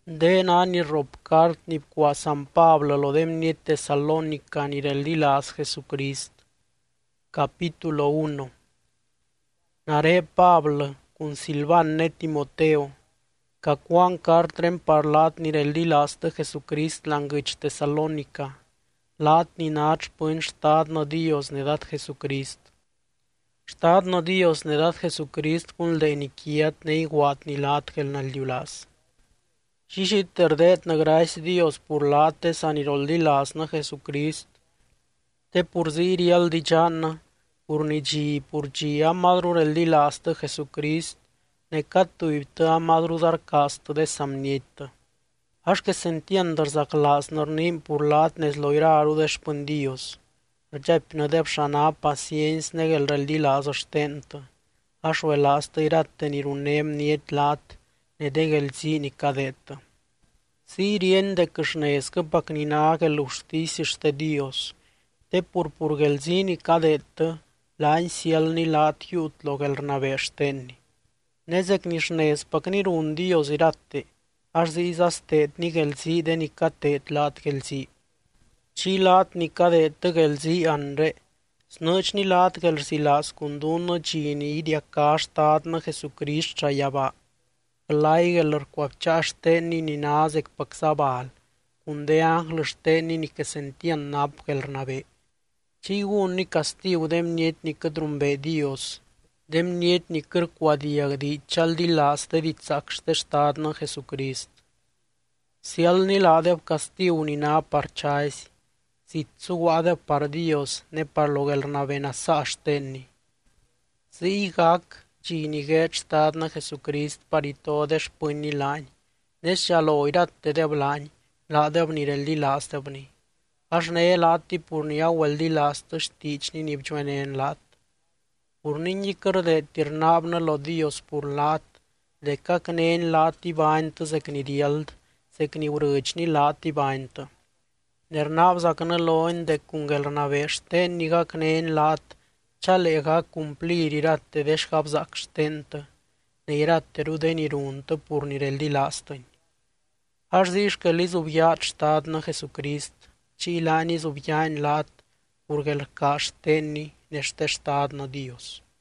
Den ani rob cart nipcua San Pablo lo demnie Tesalónica nirelilas Jesucrist. Capítulo 1. Nare Pablo, cun Silvan Timoteo, ca quan cartrem parlat nirelilas de Jesucrist langăci Tesalónica, lat ni nach pân stadno Dios ne dat Jesucrist. Stadno Dios ne dat Jesucrist cun de iniquiat ne iguat ni lat gel naldiulas. Și terdet na grace Dios pur late saniroldilas na Jesucrist, te purziri al dijanna, purgi amadrur el dilas de Jesucrist, ne catuipte amadru dar cast de samnită. Aș que se entiender zaclas nornim pur lat nes loiraru de spândios, rcep nădep șana paciens negel rel dilas ostentă, aș velas tăiratte nirunem niet lat, ne degel ni cadetă. Si riende câșneescă pacnina gel justicia de Dios, te purgelzini cadetă, la insielni lat jutlo gel naveștenni. Nezec nișnees pacnirun Dios iratte, aș zizastet ni gelzi de ni catet lat gelzi. Ci lat ni cadetă gelzi anre, snăci ni lat gelzi las cundună gini idia ca statna Jesucrist chayaba. Laigeler quapchastenni ni nazek paksabal, unde anglăștenni ni que sentian nab gelnabe. Cigun ni castiu demniet ni cădrumbe Dios, demniet ni cărquadiagdi chal di laste vitsaxte stadna Jesucrist. Sial ni ladev castiu ni na parchais, sitsu adev par Dios ne par lo gelnabe nasaștenni. Zigak, Cini ghet stadna Jesucrist paritodes pâini lani, nes jaloirat de blani, ladev nireldi lastevni. Aș ne lati purnia weldi lastă șticni nibjoenen lat. Purningi cărde tirnabnă lo Dios pur lat, de cacneen lati baintă secnirield, secni urăcni lati baintă. Nernav zacnă loin de cungelnavește niga cneen lat, Chalega cumplir iratte deșcapzac ștentă, ne iratte rudeniruntă purnireldi lastăni. Aș zici că li zubiat stadna Jesucrist, ci lani zubian lat, purgel ca ștenni nește stadna Dios.